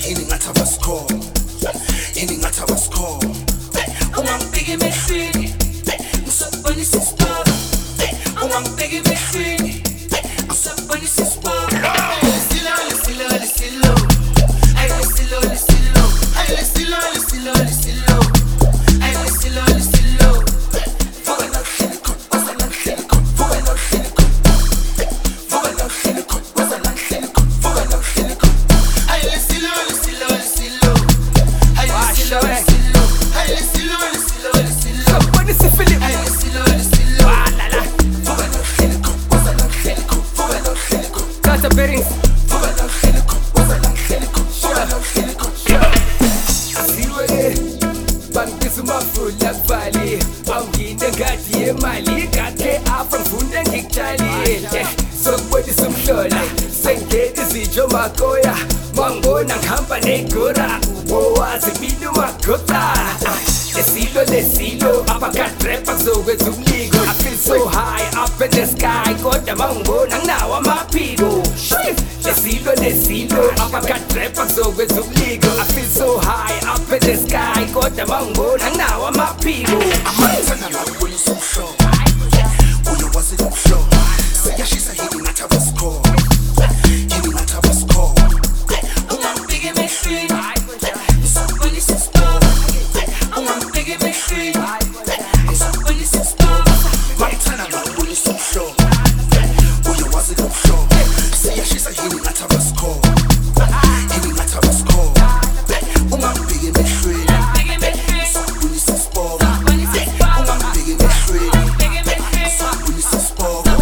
Ini ngathaba score. Ini ngathaba score. Ungangibheki emehlweni. Ngisabonisa isibaba. Ungangibheki emehlweni. Ngisabonisa isibaba. Lisilo, lisilo, lisilo. Ay lisilo, lisilo. Ay lisilo, lisilo, lisilo. Ay lisilo, lisilo. Vuka la khiliko, wasa la khiliko. Vuka la khiliko. Vuka la khiliko, wasa la khiliko. Vuka la khiliko. Ay lisilo, lisilo, lisilo. Ay lisilo, lisilo. Ay lisilo, lisilo, lisilo. Somebody say Philip. Ay lisilo, lisilo. La la. Vuka la khiliko, wasa la khiliko. Vuka la khiliko. Kata Berings. Vuka la khiliko, wasa la khiliko. Vuka la khiliko. Asiwe bangibiza umafula kubali awungine ngadi yemali kade apha ngifuna ngikutshalile sokubonisa umhlola sengena izitsho makoya mangibona ngihamba negora ubowazi mina umagoda lesilo lesilo abakadrepa kuzokwenza umliko I feel so high up in the sky kodwa mangibona nginawo amaphiko lesilo lesilo abakadrepa kuzokwenza umliko I feel so high up in the sky kodwa mangibona nginawo amaphiko Amathana ngakubonisa umhlobo. Uyawazi lo mhlobo. Siyashisa yini ngathaba score. Yini ngathaba score. Ungangibheki emehlweni. Ngisabonisa isibaba. Ungangibheki emehlweni. Ngisabonisa isibaba. Amathana ngakubonisa umhlobo. Uyawazi lo mhlobo. Siyashisa yini ngathaba score. Yini ngathaba score. Ungangibheki emehlweni. Ngisabonisa isibaba. Ungangibheki emehlweni. Ngisabonisa isibaba.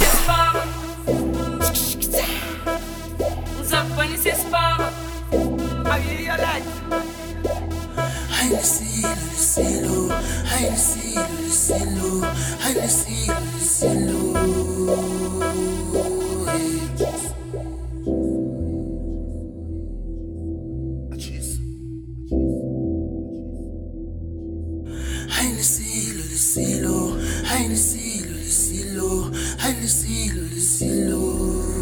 Ay lisilo, lisilo. Ay lisilo, lisilo. Ay lisilo, lisilo. Ay lisilo, lisilo. Ay lisilo, lisilo. Ay lisilo, lisilo.